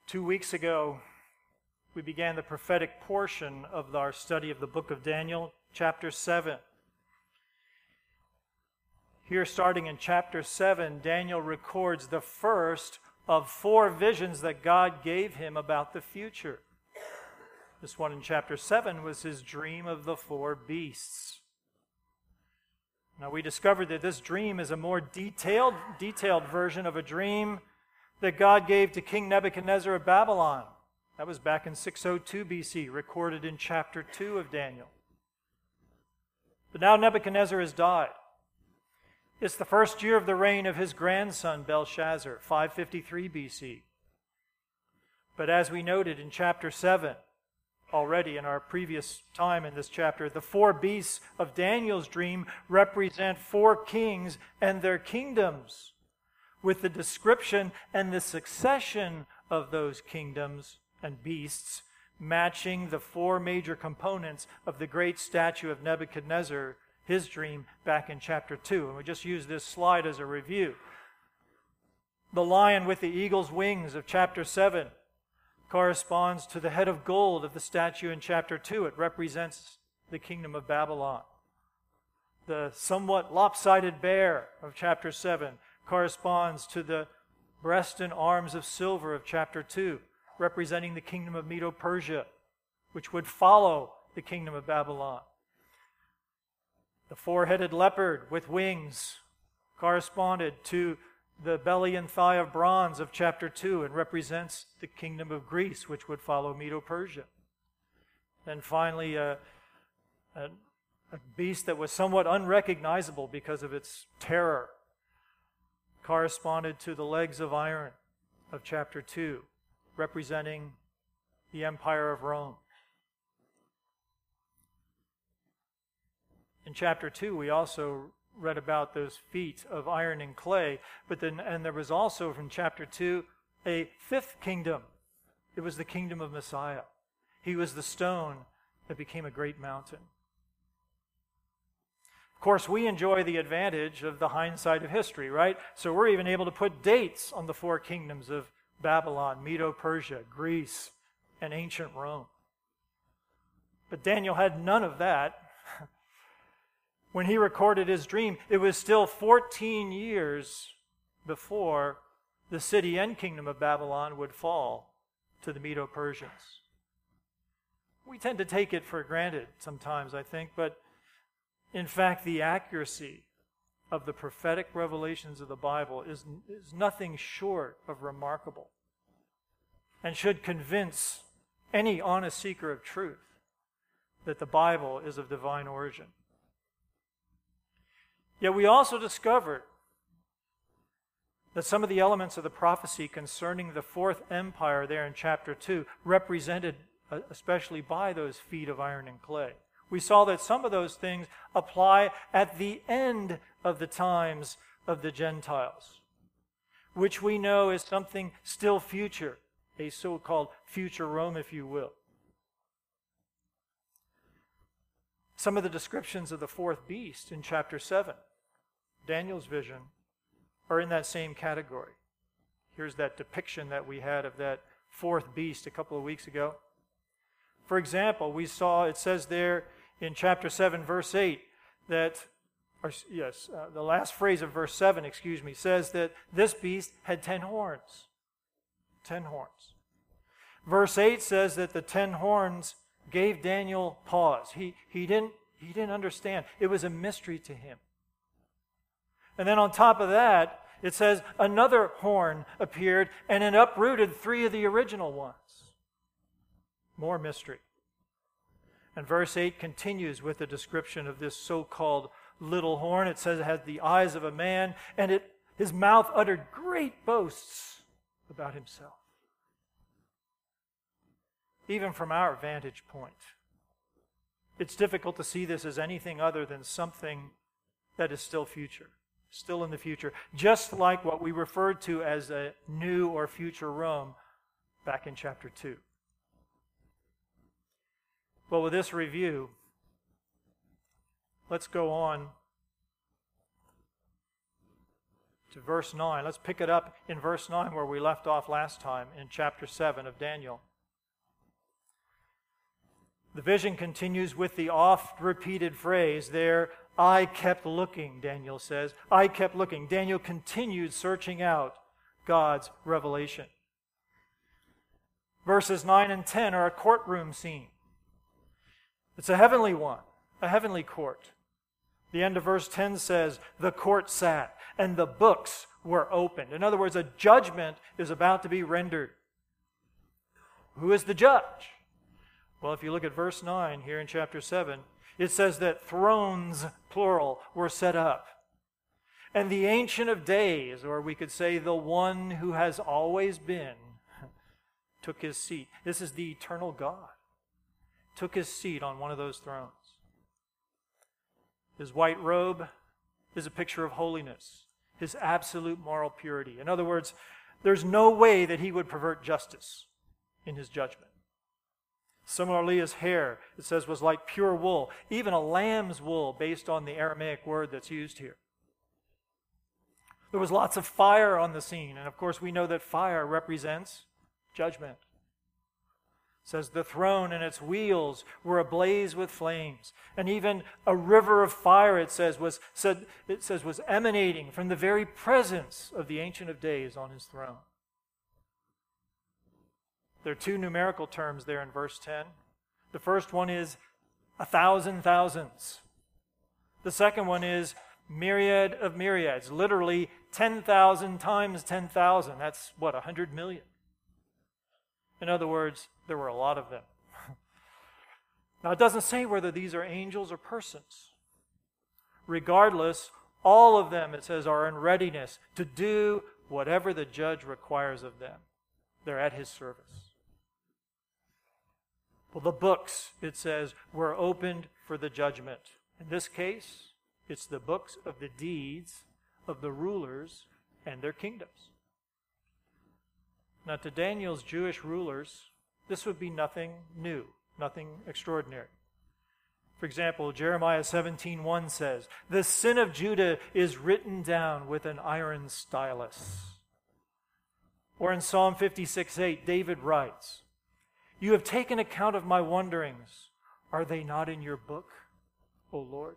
2 weeks ago, we began the prophetic portion of our study of the book of Daniel, chapter 7. Here, starting in chapter 7, Daniel records the first of 4 visions that God gave him about the future. This one in chapter 7 was his dream of the 4 beasts. Now, we discovered that this dream is a more detailed version of a dream that God gave to King Nebuchadnezzar of Babylon. That was back in 602 BC, recorded in chapter 2 of Daniel. But now Nebuchadnezzar has died. It's the first year of the reign of his grandson Belshazzar, 553 BC. But as we noted in chapter 7, already in our previous time in this chapter, the 4 beasts of Daniel's dream represent 4 kings and their kingdoms, with the description and the succession of those kingdoms and beasts matching the 4 major components of the great statue of Nebuchadnezzar, his dream back in chapter 2. And we just use this slide as a review. The lion with the eagle's wings of chapter 7 corresponds to the head of gold of the statue in chapter 2. It represents the kingdom of Babylon. The somewhat lopsided bear of chapter 7 corresponds to the breast and arms of silver of chapter 2, representing the kingdom of Medo-Persia, which would follow the kingdom of Babylon. The 4-headed leopard with wings corresponded to the belly and thigh of bronze of chapter 2 and represents the kingdom of Greece, which would follow Medo-Persia. Then finally, a beast that was somewhat unrecognizable because of its terror corresponded to the legs of iron of chapter 2, representing the empire of Rome. In chapter 2, we also read about those feet of iron and clay, and there was also from chapter 2 a 5th kingdom. It was the kingdom of Messiah. He was the stone that became a great mountain. Of course, we enjoy the advantage of the hindsight of history, right? So we're even able to put dates on the 4 kingdoms of Babylon, Medo-Persia, Greece, and ancient Rome. But Daniel had none of that. When he recorded his dream, it was still 14 years before the city and kingdom of Babylon would fall to the Medo-Persians. We tend to take it for granted sometimes, I think, but in fact, the accuracy of the prophetic revelations of the Bible is nothing short of remarkable and should convince any honest seeker of truth that the Bible is of divine origin. Yet we also discovered that some of the elements of the prophecy concerning the 4th empire there in chapter 2 represented especially by those feet of iron and clay. We saw that some of those things apply at the end of the times of the Gentiles, which we know is something still future, a so-called future Rome, if you will. Some of the descriptions of the 4th beast in chapter 7, Daniel's vision, are in that same category. Here's that depiction that we had of that 4th beast a couple of weeks ago. For example, we saw, it says there in chapter 7, verse 8, that, the last phrase of verse 7, says that this beast had 10 horns. 10 horns. Verse 8 says that the 10 horns gave Daniel pause. He didn't understand. It was a mystery to him. And then on top of that, it says another horn appeared and it uprooted 3 of the original ones. More mystery. And verse 8 continues with a description of this so-called little horn. It says it had the eyes of a man, and his mouth uttered great boasts about himself. Even from our vantage point, it's difficult to see this as anything other than something that is still future, still in the future, just like what we referred to as a new or future Rome back in chapter 2. Well, with this review, let's go on to verse 9. Let's pick it up in verse 9 where we left off last time in chapter 7 of Daniel. The vision continues with the oft-repeated phrase there, I kept looking, Daniel says. I kept looking. Daniel continued searching out God's revelation. Verses 9 and 10 are a courtroom scene. It's a heavenly one, a heavenly court. The end of verse 10 says, the court sat, and the books were opened. In other words, a judgment is about to be rendered. Who is the judge? Well, if you look at verse 9 here in chapter 7, it says that thrones, plural, were set up. And the Ancient of Days, or we could say the one who has always been, took his seat. This is the eternal God. Took his seat on one of those thrones. His white robe is a picture of holiness, his absolute moral purity. In other words, there's no way that he would pervert justice in his judgment. Similarly, his hair, it says, was like pure wool, even a lamb's wool based on the Aramaic word that's used here. There was lots of fire on the scene, and of course we know that fire represents judgment. It says the throne and its wheels were ablaze with flames, and even a river of fire, it says, was emanating from the very presence of the Ancient of Days on his throne. There are two numerical terms there in verse 10. The first one is 1,000 thousands. The second one is myriad of myriads, literally 10,000 times 10,000. That's what, 100 million? In other words, there were a lot of them. Now, it doesn't say whether these are angels or persons. Regardless, all of them, it says, are in readiness to do whatever the judge requires of them. They're at his service. Well, the books, it says, were opened for the judgment. In this case, it's the books of the deeds of the rulers and their kingdoms. Now, to Daniel's Jewish rulers, this would be nothing new, nothing extraordinary. For example, Jeremiah 17:1 says, the sin of Judah is written down with an iron stylus. Or in Psalm 56:8, David writes, you have taken account of my wanderings. Are they not in your book, O Lord?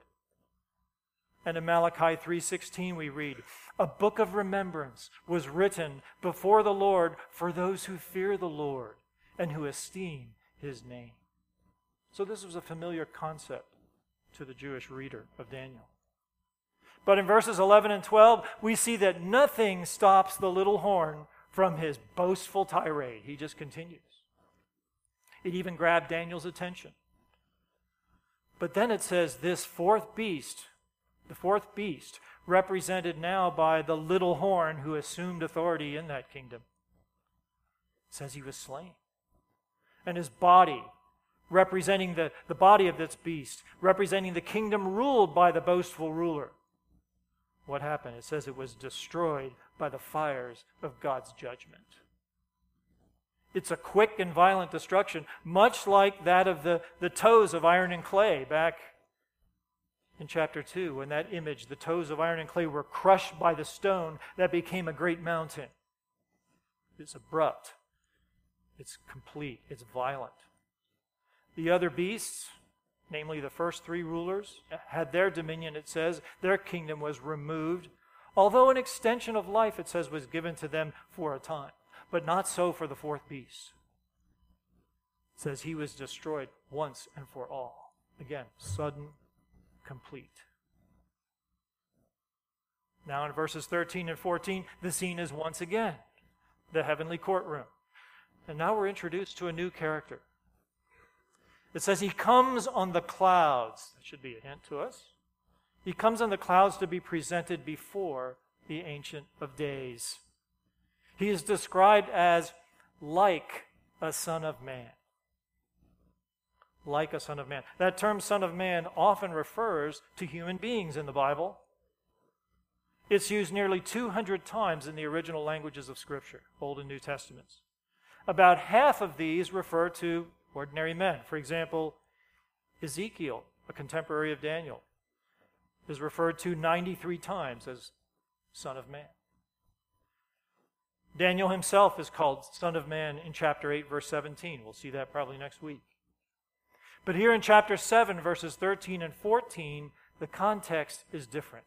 And in Malachi 3:16 we read, a book of remembrance was written before the Lord for those who fear the Lord and who esteem his name. So this was a familiar concept to the Jewish reader of Daniel. But in verses 11 and 12, we see that nothing stops the little horn from his boastful tirade. He just continues. It even grabbed Daniel's attention. But then it says this fourth beast, the fourth beast, represented now by the little horn who assumed authority in that kingdom, says he was slain. And his body, representing the body of this beast, representing the kingdom ruled by the boastful ruler. What happened? It says it was destroyed by the fires of God's judgment. It's a quick and violent destruction, much like that of the toes of iron and clay back in chapter 2, when that image, the toes of iron and clay, were crushed by the stone that became a great mountain. It's abrupt. It's complete. It's violent. The other beasts, namely the first three rulers, had their dominion, it says. Their kingdom was removed. Although an extension of life, it says, was given to them for a time. But not so for the fourth beast. It says he was destroyed once and for all. Again, sudden, complete. Now in verses 13 and 14, the scene is once again the heavenly courtroom. And now we're introduced to a new character. It says he comes on the clouds. That should be a hint to us. He comes on the clouds to be presented before the Ancient of Days. He is described as like a son of man. Like a son of man. That term son of man often refers to human beings in the Bible. It's used nearly 200 times in the original languages of Scripture, Old and New Testaments. About half of these refer to ordinary men. For example, Ezekiel, a contemporary of Daniel, is referred to 93 times as son of man. Daniel himself is called Son of Man in chapter 8, verse 17. We'll see that probably next week. But here in chapter 7, verses 13 and 14, the context is different.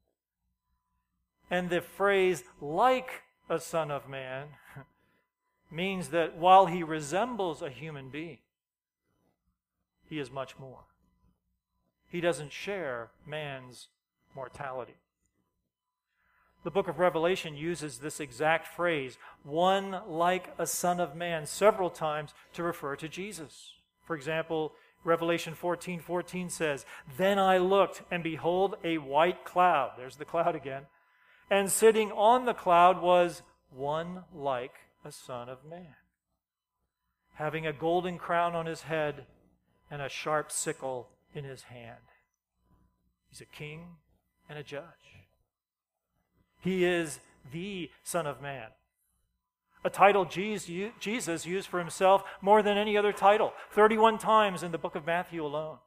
And the phrase, like a son of man, means that while he resembles a human being, he is much more. He doesn't share man's mortality. The book of Revelation uses this exact phrase, one like a son of man, several times to refer to Jesus. For example, Revelation 14:14 says, "Then I looked, and behold, a white cloud." There's the cloud again. "And sitting on the cloud was one like a son of man, having a golden crown on his head and a sharp sickle in his hand." He's a king and a judge. He is the Son of Man, a title Jesus used for himself more than any other title, 31 times in the book of Matthew alone.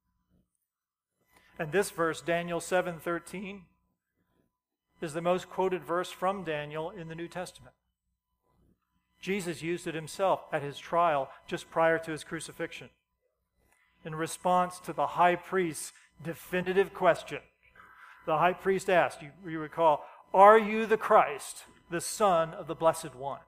And this verse, Daniel 7:13, is the most quoted verse from Daniel in the New Testament. Jesus used it himself at his trial just prior to his crucifixion, in response to the high priest's definitive question. The high priest asked, you recall, "Are you the Christ, the Son of the Blessed One?"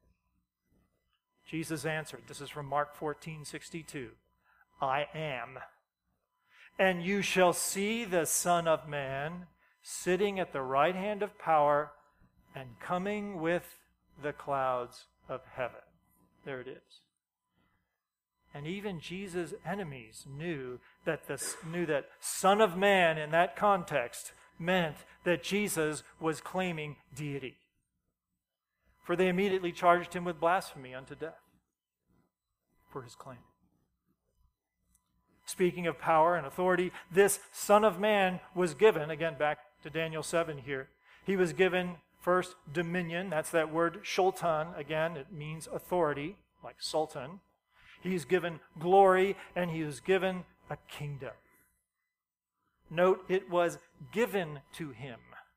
Jesus answered, this is from Mark 14:62, "I am. And you shall see the Son of Man sitting at the right hand of power and coming with the clouds of heaven." There it is. And even Jesus' enemies knew that Son of Man in that context meant that Jesus was claiming deity. For they immediately charged him with blasphemy unto death for his claim. Speaking of power and authority, this Son of Man was given, again back to Daniel 7 here, he was given first dominion. That's that word shultan. Again, it means authority, like sultan. He's given glory, and he was given a kingdom. Note, it was given to him.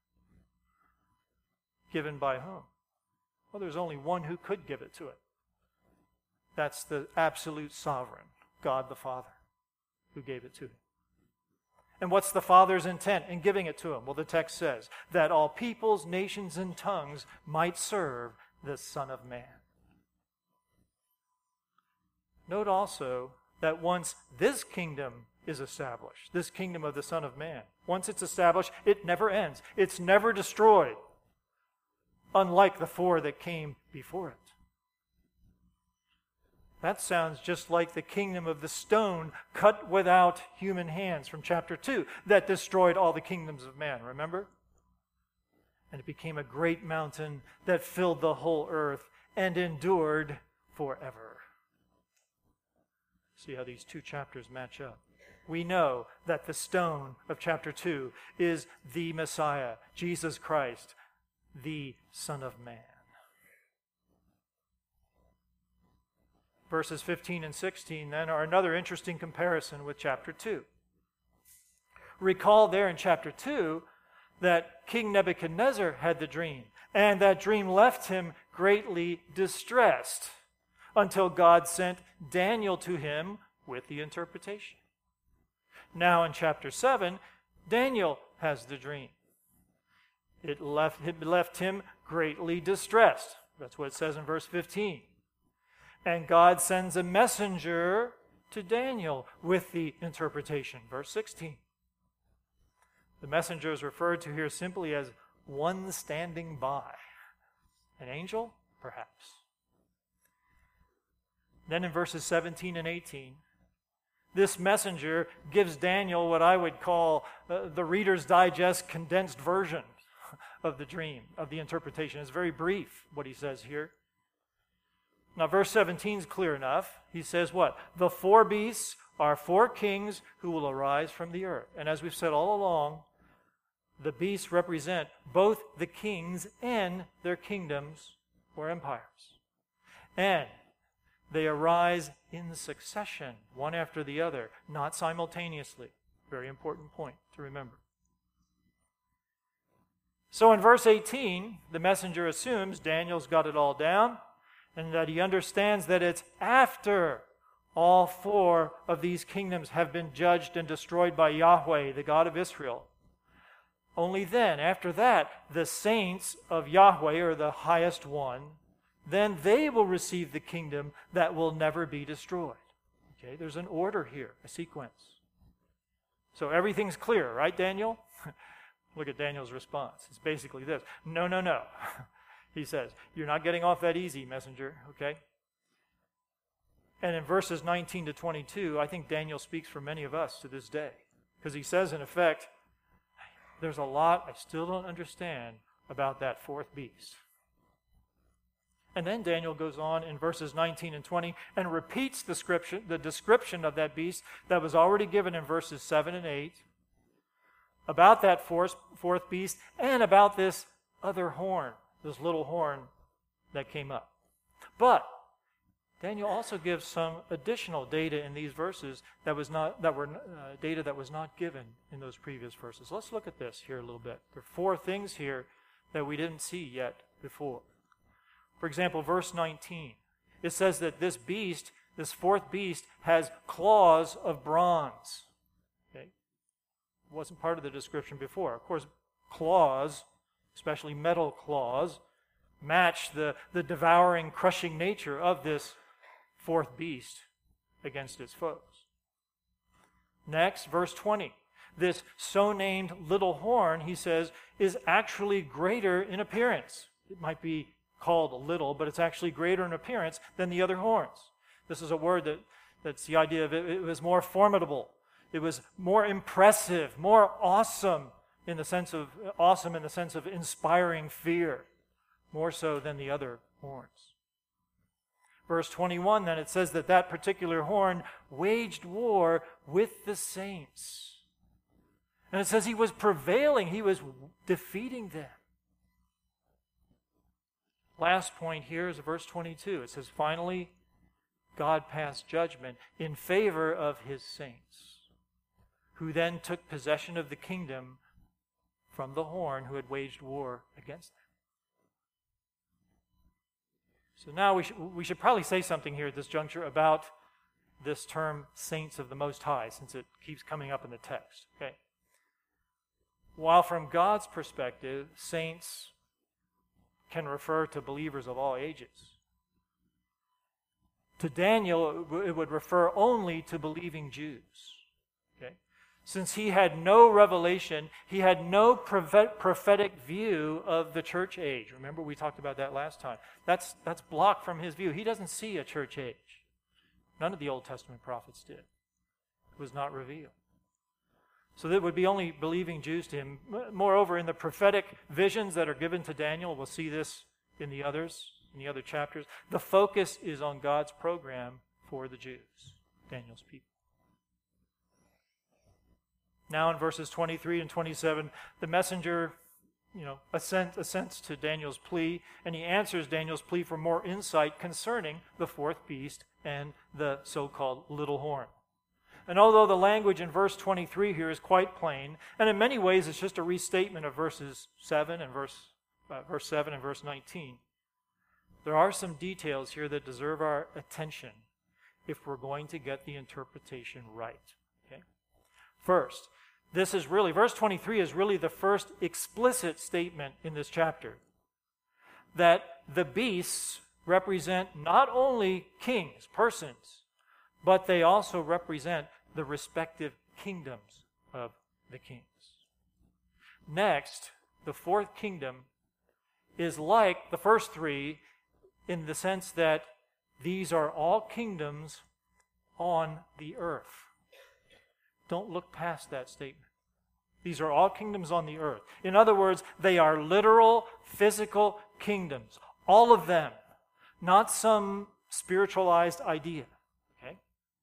Given by whom? Well, there's only one who could give it to him. That's the absolute sovereign, God the Father, who gave it to him. And what's the Father's intent in giving it to him? Well, the text says, that all peoples, nations, and tongues might serve the Son of Man. Note also that once this kingdom is established, this kingdom of the Son of Man, once it's established, it never ends. It's never destroyed, unlike the four that came before it. That sounds just like the kingdom of the stone cut without human hands from chapter 2 that destroyed all the kingdoms of man, remember? And it became a great mountain that filled the whole earth and endured forever. See how these two chapters match up. We know that the stone of chapter 2 is the Messiah, Jesus Christ, the Son of Man. Verses 15 and 16 then are another interesting comparison with chapter 2. Recall there in chapter 2 that King Nebuchadnezzar had the dream, and that dream left him greatly distressed until God sent Daniel to him with the interpretation. Now in chapter 7, Daniel has the dream. It left him greatly distressed. That's what it says in verse 15. And God sends a messenger to Daniel with the interpretation. Verse 16. The messenger is referred to here simply as one standing by. An angel? Perhaps. Then in verses 17 and 18, this messenger gives Daniel what I would call the Reader's Digest condensed version of the dream, of the interpretation. It's very brief, what he says here. Now, verse 17 is clear enough. He says what? The four beasts are four kings who will arise from the earth. And as we've said all along, the beasts represent both the kings and their kingdoms or empires. And they arise in succession, one after the other, not simultaneously. Very important point to remember. So in verse 18, the messenger assumes Daniel's got it all down and that he understands that it's after all four of these kingdoms have been judged and destroyed by Yahweh, the God of Israel. Only then, after that, the saints of Yahweh, or the highest one, then they will receive the kingdom that will never be destroyed. Okay, there's an order here, a sequence. So everything's clear, right, Daniel? Look at Daniel's response. It's basically this. No, no, no. He says, you're not getting off that easy, messenger, okay? And in verses 19 to 22, I think Daniel speaks for many of us to this day. Because he says, in effect, there's a lot I still don't understand about that fourth beast. And then Daniel goes on in verses 19 and 20 and repeats the description of that beast that was already given in verses 7 and 8 about that fourth beast and about this other horn, this little horn that came up. But Daniel also gives some additional data in these verses that was not given in those previous verses. Let's look at this here a little bit. There are four things here that we didn't see yet before. For example, verse 19. It says that this beast, this fourth beast, has claws of bronze. Okay? It wasn't part of the description before. Of course, claws, especially metal claws, match the devouring, crushing nature of this fourth beast against its foes. Next, verse 20. This so-named little horn, he says, is actually greater in appearance. It might be called little, but it's actually greater in appearance than the other horns. This is a word that's the idea of it was more formidable. It was more impressive, more awesome in the sense of inspiring fear, more so than the other horns. Verse 21, then it says that particular horn waged war with the saints. And it says he was prevailing, he was defeating them. Last point here is verse 22. It says, finally, God passed judgment in favor of his saints, who then took possession of the kingdom from the horn who had waged war against them. So now we should probably say something here at this juncture about this term saints of the Most High, since it keeps coming up in the text. Okay. While from God's perspective, saints can refer to believers of all ages, to Daniel it would refer only to believing Jews. Okay? Since he had no revelation, he had no prophetic view of the church age. Remember, we talked about that last time. That's blocked from his view. He doesn't see a church age. None of the Old Testament prophets did. It was not revealed. So that would be only believing Jews to him. Moreover, in the prophetic visions that are given to Daniel, we'll see this in the other chapters, the focus is on God's program for the Jews, Daniel's people. Now in verses 23 and 27, the messenger, assents to Daniel's plea, and he answers Daniel's plea for more insight concerning the fourth beast and the so-called little horn. And although the language in verse 23 here is quite plain, and in many ways it's just a restatement of verse 7 and verse 19, there are some details here that deserve our attention if we're going to get the interpretation right. Okay? First, verse 23 is really the first explicit statement in this chapter that the beasts represent not only kings, persons, but they also represent the respective kingdoms of the kings. Next, the fourth kingdom is like the first three in the sense that these are all kingdoms on the earth. Don't look past that statement. These are all kingdoms on the earth. In other words, they are literal, physical kingdoms. All of them. Not some spiritualized idea. Okay?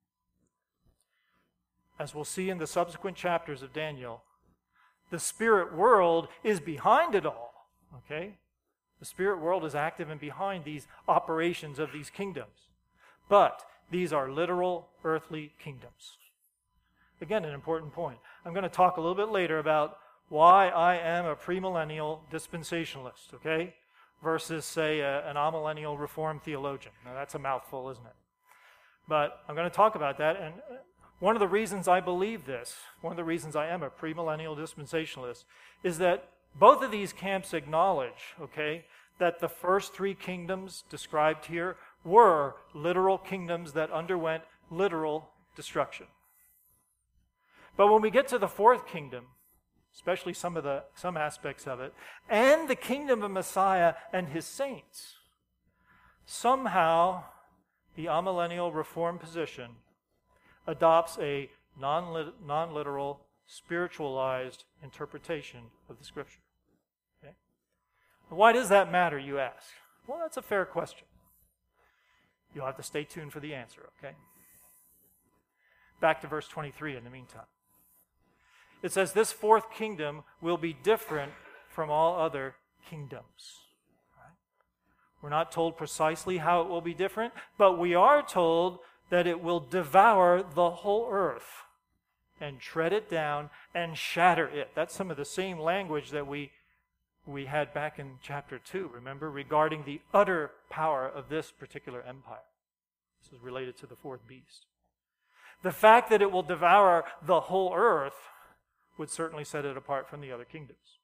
As we'll see in the subsequent chapters of Daniel, the spirit world is behind it all. Okay? The spirit world is active and behind these operations of these kingdoms. But these are literal earthly kingdoms. Again, an important point. I'm going to talk a little bit later about why I am a premillennial dispensationalist, okay? Versus, say, an amillennial Reformed theologian. Now, that's a mouthful, isn't it? But I'm going to talk about that, and one of the reasons I believe this, one of the reasons I am a premillennial dispensationalist, is that both of these camps acknowledge, okay, that the first three kingdoms described here were literal kingdoms that underwent literal destruction. But when we get to the fourth kingdom, especially some aspects of it, and the kingdom of Messiah and his saints, somehow the amillennial Reformed position adopts a non-literal, spiritualized interpretation of the Scripture. Okay? Why does that matter, you ask? Well, that's a fair question. You'll have to stay tuned for the answer, okay? Back to verse 23 in the meantime. It says, this fourth kingdom will be different from all other kingdoms. Right? We're not told precisely how it will be different, but we are told that it will devour the whole earth and tread it down and shatter it. That's some of the same language that we had back in chapter 2, remember, regarding the utter power of this particular empire. This is related to the fourth beast. The fact that it will devour the whole earth would certainly set it apart from the other kingdoms.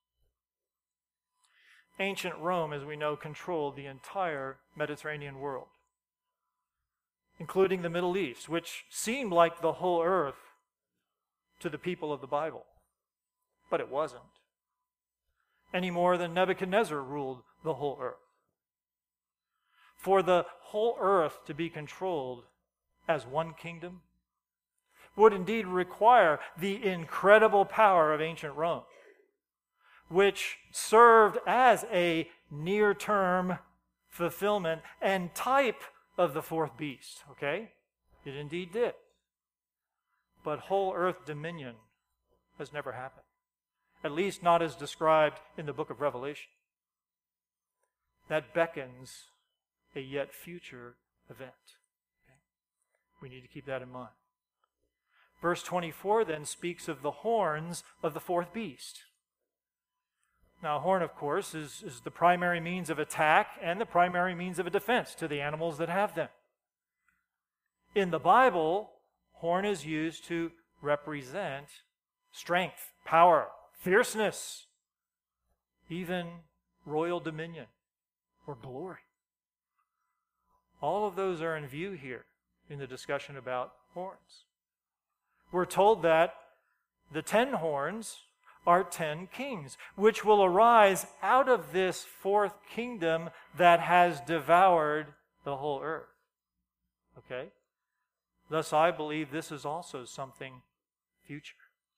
Ancient Rome, as we know, controlled the entire Mediterranean world, including the Middle East, which seemed like the whole earth to the people of the Bible. But it wasn't. Any more than Nebuchadnezzar ruled the whole earth. For the whole earth to be controlled as one kingdom would indeed require the incredible power of ancient Rome, which served as a near-term fulfillment and type of the fourth beast, okay? It indeed did. But whole earth dominion has never happened, at least not as described in the book of Revelation. That beckons a yet future event. Okay? We need to keep that in mind. Verse 24 then speaks of the horns of the fourth beast. Now, a horn, of course, is the primary means of attack and the primary means of a defense to the animals that have them. In the Bible, horn is used to represent strength, power, fierceness, even royal dominion or glory. All of those are in view here in the discussion about horns. We're told that the 10 horns are 10 kings, which will arise out of this fourth kingdom that has devoured the whole earth. Okay? Thus, I believe this is also something future.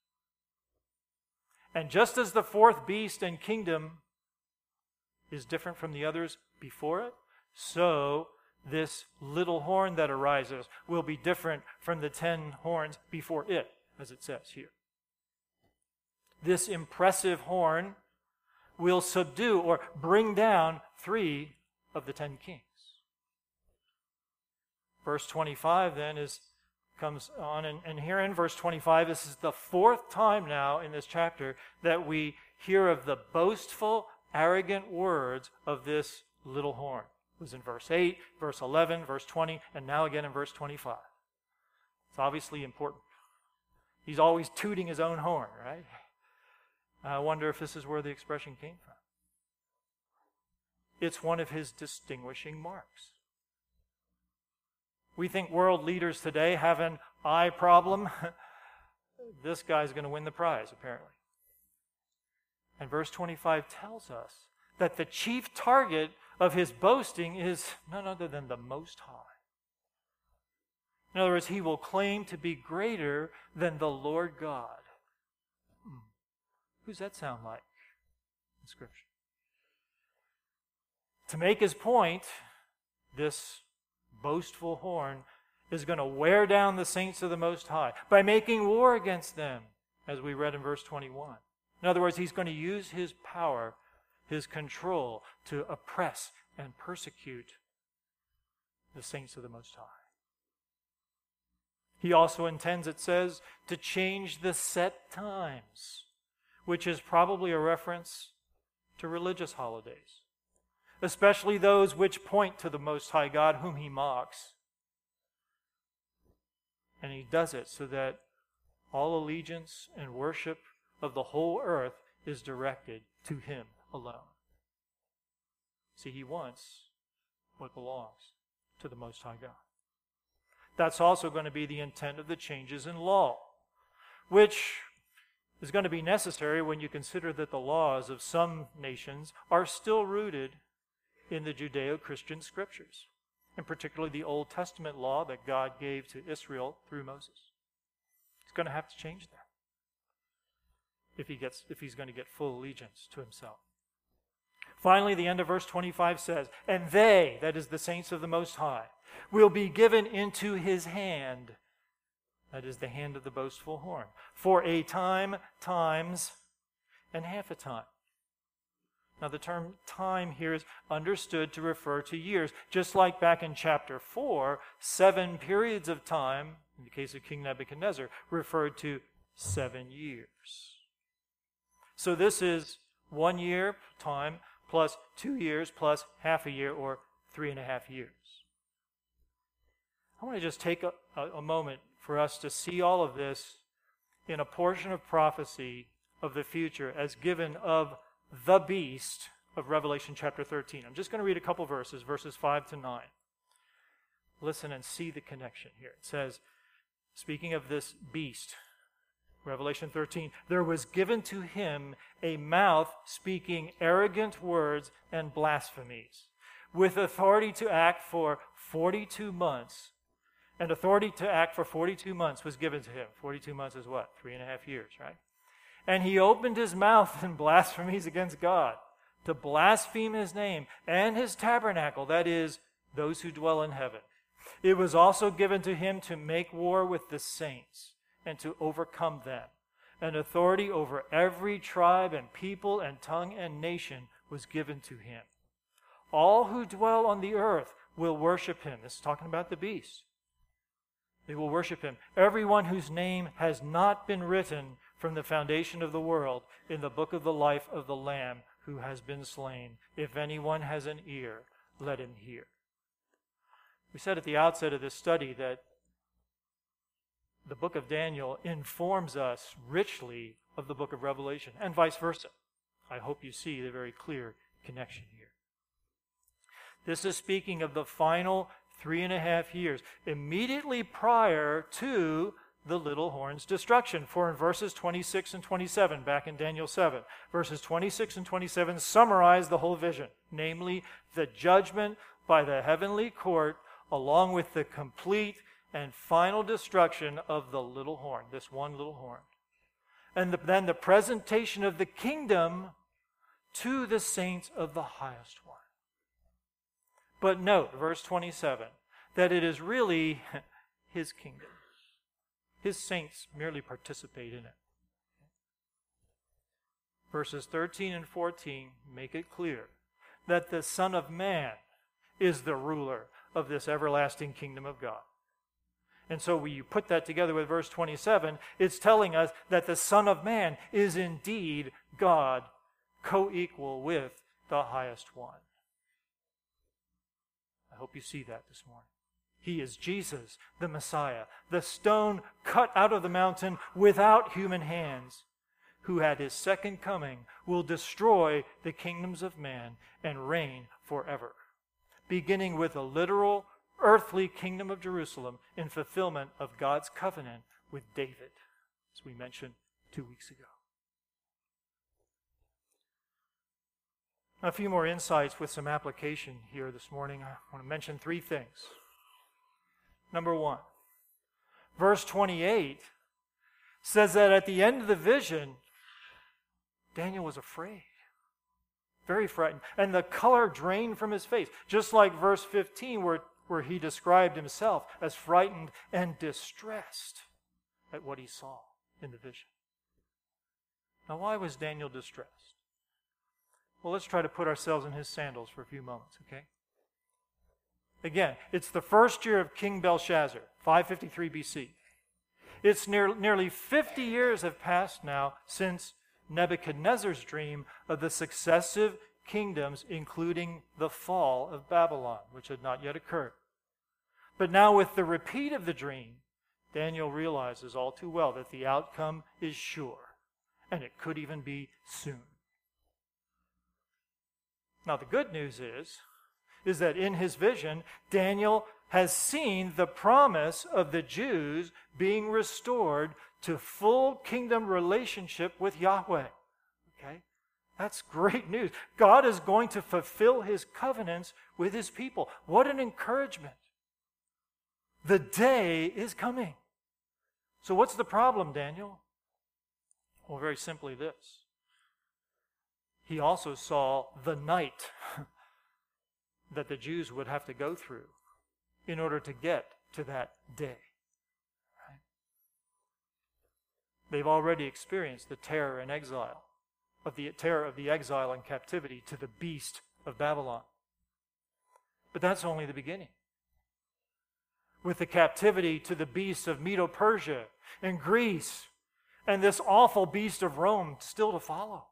And just as the fourth beast and kingdom is different from the others before it, so this little horn that arises will be different from the 10 horns before it, as it says here. This impressive horn will subdue or bring down 3 of the 10 kings. Verse 25 then comes on, and here in verse 25, this is the 4th time now in this chapter that we hear of the boastful, arrogant words of this little horn. It was in verse 8, verse 11, verse 20, and now again in verse 25. It's obviously important. He's always tooting his own horn, right? I wonder if this is where the expression came from. It's one of his distinguishing marks. We think world leaders today have an eye problem. This guy's going to win the prize, apparently. And verse 25 tells us that the chief target of his boasting is none other than the Most High. In other words, he will claim to be greater than the Lord God. Who's that sound like in Scripture? To make his point, this boastful horn is going to wear down the saints of the Most High by making war against them, as we read in verse 21. In other words, he's going to use his power, his control, to oppress and persecute the saints of the Most High. He also intends, it says, to change the set times, which is probably a reference to religious holidays, especially those which point to the Most High God whom he mocks. And he does it so that all allegiance and worship of the whole earth is directed to him alone. See, he wants what belongs to the Most High God. That's also going to be the intent of the changes in law, which is going to be necessary when you consider that the laws of some nations are still rooted in the Judeo-Christian scriptures, and particularly the Old Testament law that God gave to Israel through Moses. He's going to have to change that if he's going to get full allegiance to himself. Finally, the end of verse 25 says, "And they," that is the saints of the Most High, "will be given into his hand," that is the hand of the boastful horn, "for a time, times, and half a time." Now the term time here is understood to refer to years, just like back in chapter 4, 7 periods of time, in the case of King Nebuchadnezzar, referred to 7 years. So this is 1 year time plus 2 years plus half a year, or 3.5 years. I want to just take a moment for us to see all of this in a portion of prophecy of the future as given of the beast of Revelation chapter 13. I'm just going to read a couple verses, verses 5 to 9. Listen and see the connection here. It says, speaking of this beast, Revelation 13, "There was given to him a mouth speaking arrogant words and blasphemies, with authority to act for 42 months. And authority to act for 42 months was given to him." 42 months is what? 3.5 years, right? "And he opened his mouth in blasphemies against God, to blaspheme his name and his tabernacle," that is, those who dwell in heaven. "It was also given to him to make war with the saints and to overcome them. And authority over every tribe and people and tongue and nation was given to him. All who dwell on the earth will worship him." This is talking about the beast. "They will worship him. Everyone whose name has not been written from the foundation of the world in the book of the life of the Lamb who has been slain. If anyone has an ear, let him hear." We said at the outset of this study that the book of Daniel informs us richly of the book of Revelation, and vice versa. I hope you see the very clear connection here. This is speaking of the final 3.5 years, immediately prior to the little horn's destruction. For in verses 26 and 27, back in Daniel 7, verses 26 and 27 summarize the whole vision, namely the judgment by the heavenly court, along with the complete and final destruction of the little horn, this one little horn. And then the presentation of the kingdom to the saints of the highest one. But note, verse 27, that it is really his kingdom. His saints merely participate in it. Verses 13 and 14 make it clear that the Son of Man is the ruler of this everlasting kingdom of God. And so when you put that together with verse 27, it's telling us that the Son of Man is indeed God, co-equal with the highest one. I hope you see that this morning. He is Jesus, the Messiah, the stone cut out of the mountain without human hands, who at his second coming will destroy the kingdoms of man and reign forever, beginning with a literal earthly kingdom of Jerusalem in fulfillment of God's covenant with David, as we mentioned 2 weeks ago. A few more insights with some application here this morning. I want to mention 3 things. Number 1, verse 28 says that at the end of the vision, Daniel was afraid, very frightened, and the color drained from his face, just like verse 15 where he described himself as frightened and distressed at what he saw in the vision. Now, why was Daniel distressed? Well, let's try to put ourselves in his sandals for a few moments, okay? Again, it's the first year of King Belshazzar, 553 BC. It's nearly 50 years have passed now since Nebuchadnezzar's dream of the successive kingdoms, including the fall of Babylon, which had not yet occurred. But now with the repeat of the dream, Daniel realizes all too well that the outcome is sure, and it could even be soon. Now the good news is that in his vision, Daniel has seen the promise of the Jews being restored to full kingdom relationship with Yahweh. Okay? That's great news. God is going to fulfill his covenants with his people. What an encouragement. The day is coming. So what's the problem, Daniel? Well, very simply this. He also saw the night that the Jews would have to go through in order to get to that day. Right? They've already experienced the terror and exile, of the terror of the exile and captivity to the beast of Babylon. But that's only the beginning. With the captivity to the beasts of Medo-Persia and Greece, and this awful beast of Rome still to follow.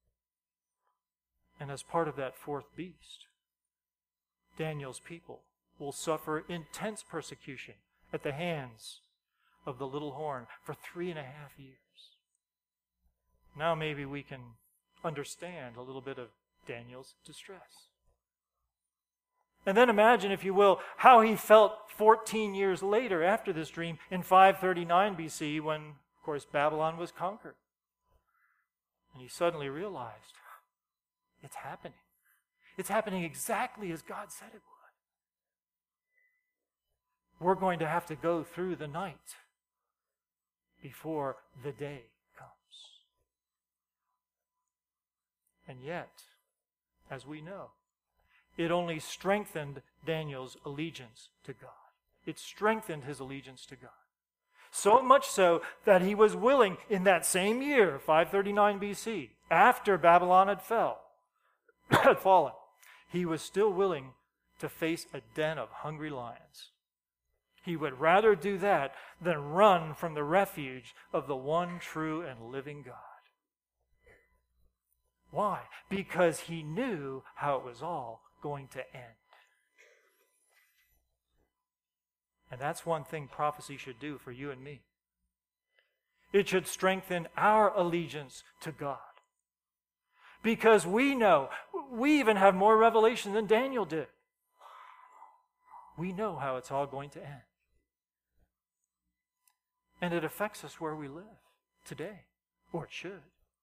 And as part of that fourth beast, Daniel's people will suffer intense persecution at the hands of the little horn for 3.5 years. Now maybe we can understand a little bit of Daniel's distress. And then imagine, if you will, how he felt 14 years later after this dream in 539 BC when, of course, Babylon was conquered. And he suddenly realized, it's happening. It's happening exactly as God said it would. We're going to have to go through the night before the day comes. And yet, as we know, it only strengthened Daniel's allegiance to God. It strengthened his allegiance to God. So much so that he was willing, in that same year, 539 BC, after Babylon had fallen, he was still willing to face a den of hungry lions. He would rather do that than run from the refuge of the one true and living God. Why? Because he knew how it was all going to end. And that's one thing prophecy should do for you and me. It should strengthen our allegiance to God. Because we know, we even have more revelation than Daniel did. We know how it's all going to end. And it affects us where we live today, or it should.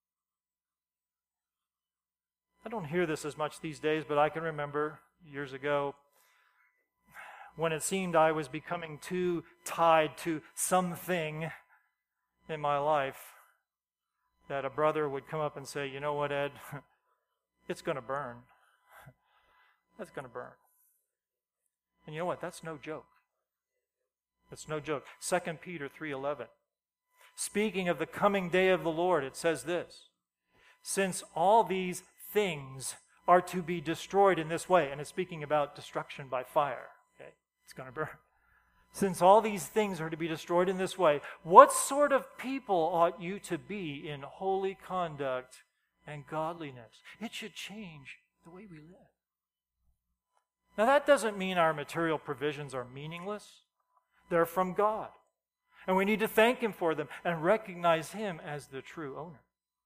I don't hear this as much these days, but I can remember years ago when it seemed I was becoming too tied to something in my life, that a brother would come up and say, you know what, Ed, it's going to burn. That's going to burn. And you know what, that's no joke. That's no joke. 2 Peter 3:11. Speaking of the coming day of the Lord, it says this, since all these things are to be destroyed in this way, and it's speaking about destruction by fire. Okay, it's going to burn. Since all these things are to be destroyed in this way, what sort of people ought you to be in holy conduct and godliness? It should change the way we live. Now that doesn't mean our material provisions are meaningless. They're from God. And we need to thank Him for them and recognize Him as the true owner.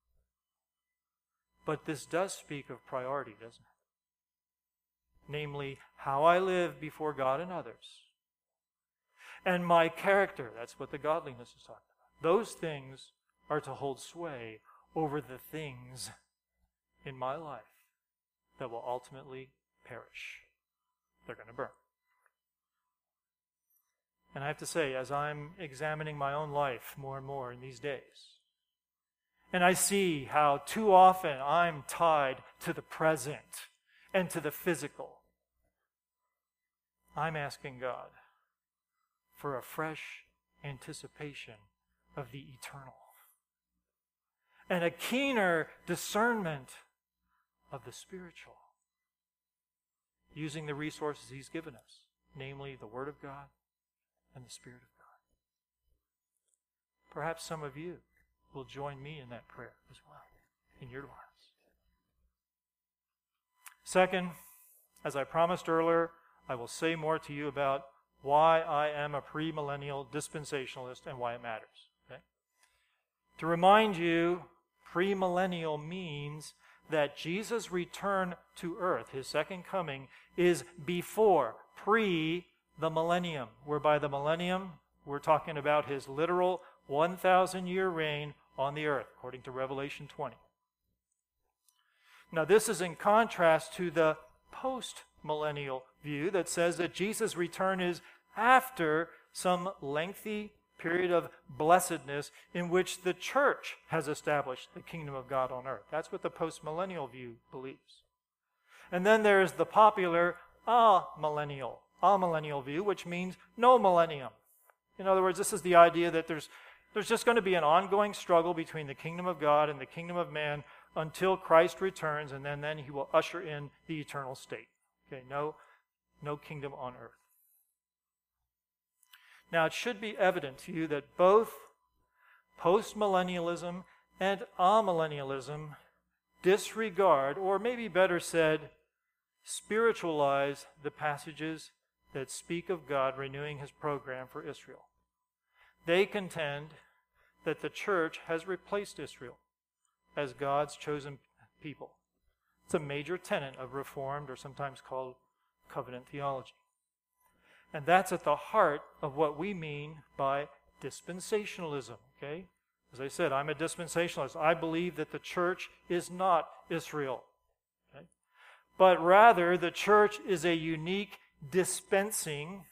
But this does speak of priority, doesn't it? Namely, how I live before God and others. And my character, that's what the godliness is talking about. Those things are to hold sway over the things in my life that will ultimately perish. They're going to burn. And I have to say, as I'm examining my own life more and more in these days, and I see how too often I'm tied to the present and to the physical, I'm asking God for a fresh anticipation of the eternal and a keener discernment of the spiritual, using the resources He's given us, namely the Word of God and the Spirit of God. Perhaps some of you will join me in that prayer as well. in your lives. Second, as I promised earlier, I will say more to you about why I am a premillennial dispensationalist and why it matters. Okay? To remind you, premillennial means that Jesus' return to earth, his second coming, is before, pre the millennium, whereby the millennium, we're talking about his literal 1,000-year reign on the earth, according to Revelation 20. Now, this is in contrast to the post-millennial view that says that Jesus' return is after some lengthy period of blessedness in which the church has established the kingdom of God on earth. That's what the post-millennial view believes. And then there is the popular amillennial view, which means no millennium. In other words, this is the idea that there's just going to be an ongoing struggle between the kingdom of God and the kingdom of man until Christ returns, and then he will usher in the eternal state. Okay, no kingdom on earth. Now, it should be evident to you that both postmillennialism and amillennialism disregard, or maybe better said, spiritualize the passages that speak of God renewing his program for Israel. They contend that the church has replaced Israel as God's chosen people. It's a major tenet of Reformed, or sometimes called covenant theology. And that's at the heart of what we mean by dispensationalism, okay? As I said, I'm a dispensationalist. I believe that the church is not Israel, okay? But rather, the church is a unique dispensing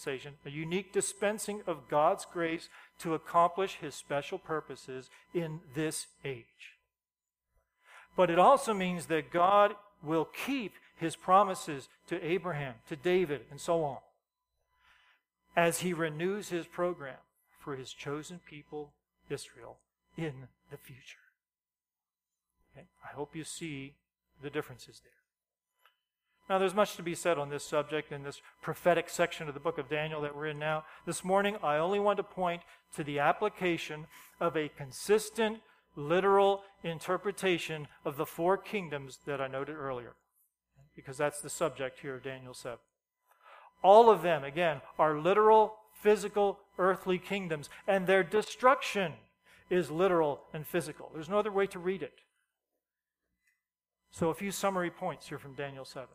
of God's grace to accomplish his special purposes in this age. But it also means that God will keep his promises to Abraham, to David, and so on, as he renews his program for his chosen people, Israel, in the future. Okay? I hope you see the differences there. Now, there's much to be said on this subject in this prophetic section of the book of Daniel that we're in now. This morning, I only want to point to the application of a consistent, literal interpretation of the four kingdoms that I noted earlier, because that's the subject here of Daniel 7. All of them, again, are literal, physical, earthly kingdoms, and their destruction is literal and physical. There's no other way to read it. So a few summary points here from Daniel 7.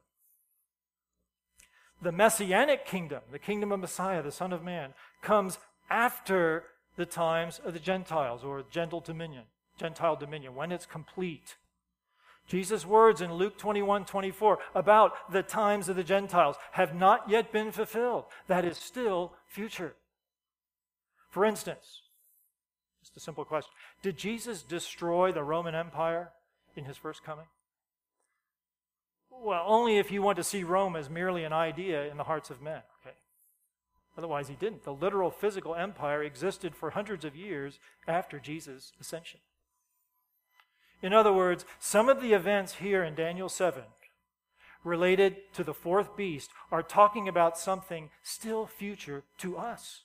The Messianic kingdom, the kingdom of Messiah, the Son of Man, comes after the times of the Gentiles, or Gentile dominion, when it's complete. Jesus' words in Luke 21:24 about the times of the Gentiles have not yet been fulfilled. That is still future. For instance, just a simple question. Did Jesus destroy the Roman Empire in his first coming? Well, only if you want to see Rome as merely an idea in the hearts of men. Okay. Otherwise, he didn't. The literal physical empire existed for hundreds of years after Jesus' ascension. In other words, some of the events here in Daniel 7 related to the fourth beast are talking about something still future to us.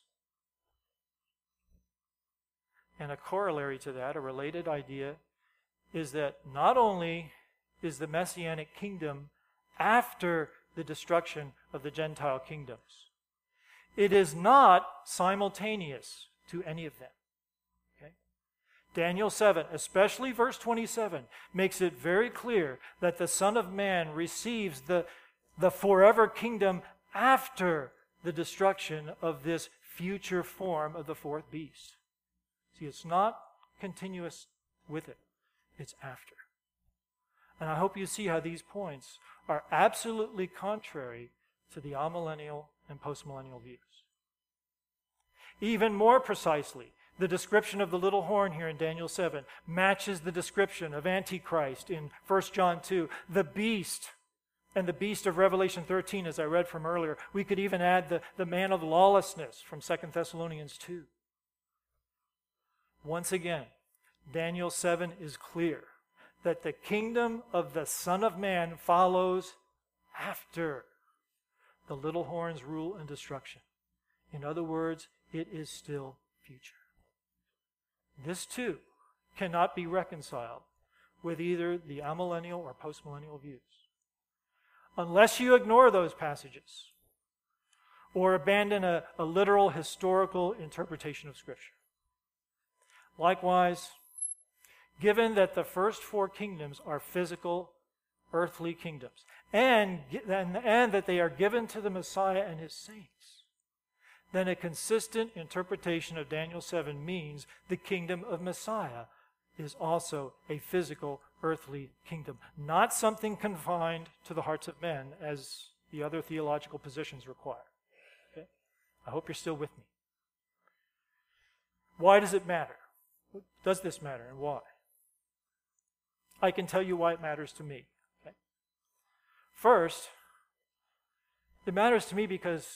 And a corollary to that, a related idea, is that not only is the Messianic kingdom after the destruction of the Gentile kingdoms, it is not simultaneous to any of them. Daniel 7, especially verse 27, makes it very clear that the Son of Man receives the forever kingdom after the destruction of this future form of the fourth beast. See, it's not continuous with it. It's after. And I hope you see how these points are absolutely contrary to the amillennial and postmillennial views. Even more precisely, the description of the little horn here in Daniel 7 matches the description of Antichrist in 1 John 2. The beast, and the beast of Revelation 13, as I read from earlier. We could even add the man of lawlessness from 2 Thessalonians 2. Once again, Daniel 7 is clear that the kingdom of the Son of Man follows after the little horn's rule and destruction. In other words, it is still future. This too cannot be reconciled with either the amillennial or postmillennial views. Unless you ignore those passages or abandon a literal historical interpretation of Scripture. Likewise, given that the first four kingdoms are physical, earthly kingdoms, and that they are given to the Messiah and his saints, then a consistent interpretation of Daniel 7 means the kingdom of Messiah is also a physical, earthly kingdom, not something confined to the hearts of men as the other theological positions require. Okay? I hope you're still with me. Why does it matter? Does this matter, and why? I can tell you why it matters to me. Okay? First, it matters to me because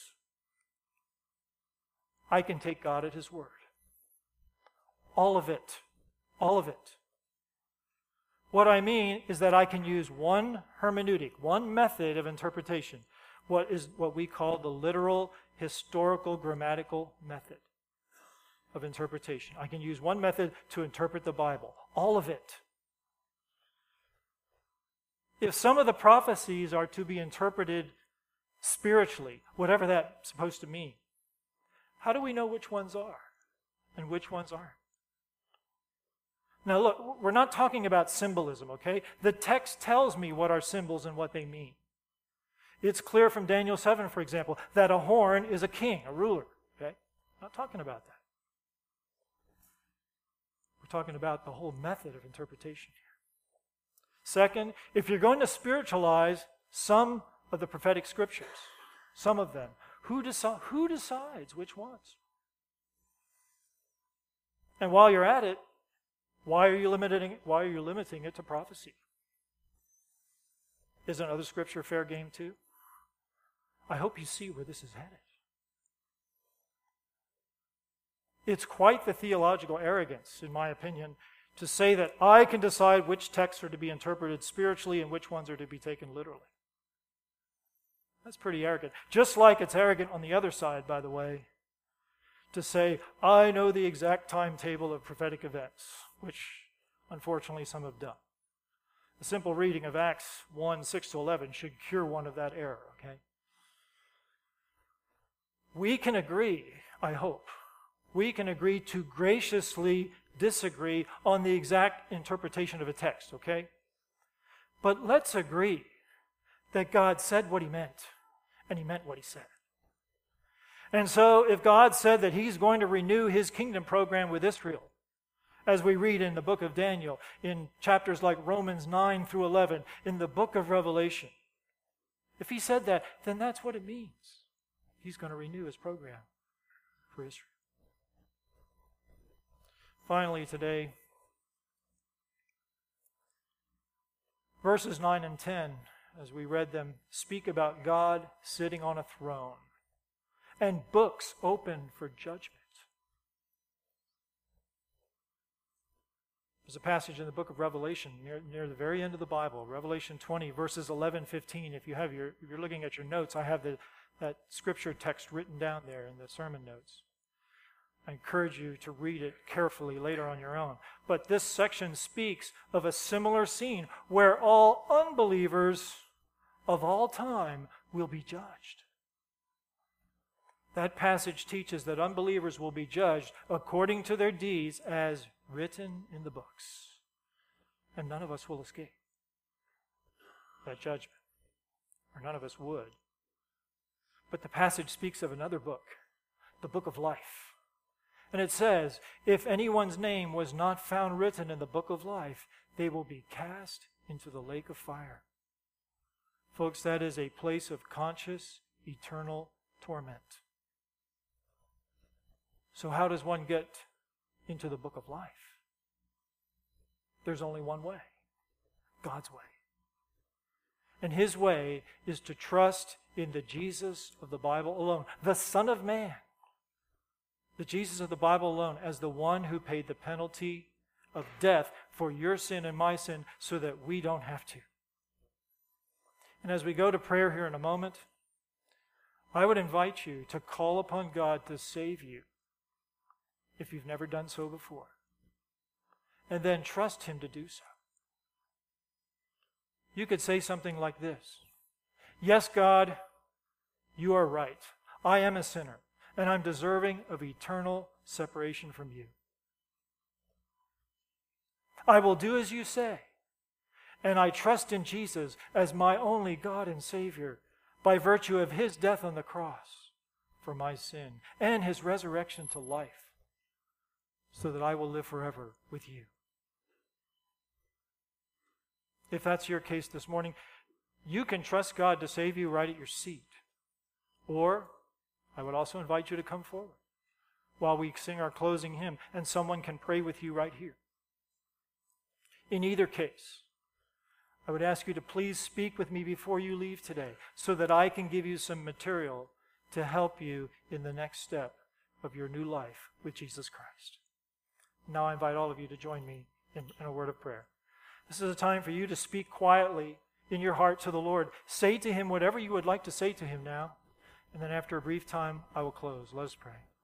I can take God at his word. All of it. All of it. What I mean is that I can use one hermeneutic, one method of interpretation, what we call the literal, historical, grammatical method of interpretation. I can use one method to interpret the Bible. All of it. If some of the prophecies are to be interpreted spiritually, whatever that's supposed to mean, how do we know which ones are and which ones aren't? Now look, we're not talking about symbolism, okay? The text tells me what are symbols and what they mean. It's clear from Daniel 7, for example, that a horn is a king, a ruler, okay? Not talking about that. We're talking about the whole method of interpretation here. Second, if you're going to spiritualize some of the prophetic scriptures, some of them, who decides which ones? And while you're at it, why are you limiting it to prophecy? Isn't other scripture fair game too? I hope you see where this is headed. It's quite the theological arrogance, in my opinion, to say that I can decide which texts are to be interpreted spiritually and which ones are to be taken literally. That's pretty arrogant. Just like it's arrogant on the other side, by the way, to say, I know the exact timetable of prophetic events, which unfortunately some have done. A simple reading of Acts 1, 6-11 should cure one of that error, okay? We can agree, I hope, we can agree to graciously disagree on the exact interpretation of a text, okay? But let's agree that God said what he meant, and he meant what he said. And so if God said that he's going to renew his kingdom program with Israel, as we read in the book of Daniel, in chapters like Romans 9 through 11, in the book of Revelation, if he said that, then that's what it means. He's going to renew his program for Israel. Finally today, verses 9 and 10, as we read them, speak about God sitting on a throne and books open for judgment. There's a passage in the book of Revelation near the very end of the Bible, Revelation 20, verses 11-15. If you're looking at your notes, I have that scripture text written down there in the sermon notes. I encourage you to read it carefully later on your own. But this section speaks of a similar scene where all unbelievers of all time will be judged. That passage teaches that unbelievers will be judged according to their deeds as written in the books. And none of us will escape that judgment, or none of us would. But the passage speaks of another book, the book of life. And it says, if anyone's name was not found written in the book of life, they will be cast into the lake of fire. Folks, that is a place of conscious, eternal torment. So how does one get into the book of life? There's only one way, God's way. And his way is to trust in the Jesus of the Bible alone, the Son of Man, the Jesus of the Bible alone, as the one who paid the penalty of death for your sin and my sin so that we don't have to. And as we go to prayer here in a moment, I would invite you to call upon God to save you if you've never done so before. And then trust him to do so. you could say something like this: yes, God, you are right. I am a sinner, and I'm deserving of eternal separation from you. I will do as you say, and I trust in Jesus as my only God and Savior by virtue of his death on the cross for my sin and his resurrection to life, so that I will live forever with you. If that's your case this morning, you can trust God to save you right at your seat. Or, I would also invite you to come forward while we sing our closing hymn, and someone can pray with you right here. In either case, I would ask you to please speak with me before you leave today, so that I can give you some material to help you in the next step of your new life with Jesus Christ. Now I invite all of you to join me in a word of prayer. This is a time for you to speak quietly in your heart to the Lord. Say to him whatever you would like to say to him now, and then after a brief time, I will close. Let us pray.